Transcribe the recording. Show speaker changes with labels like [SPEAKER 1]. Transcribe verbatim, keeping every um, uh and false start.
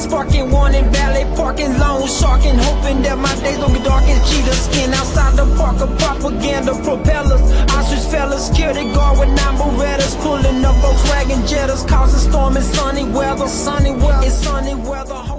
[SPEAKER 1] sparking, warning, valet parking, loan sharking, hoping that my days don't get dark as cheetah skin. Outside the park of propaganda propellers, ostrich fellas, security guard with nine Berettas, pulling up Volkswagen Jettas, causing storm and sunny weather. Sunny weather, it's sunny weather.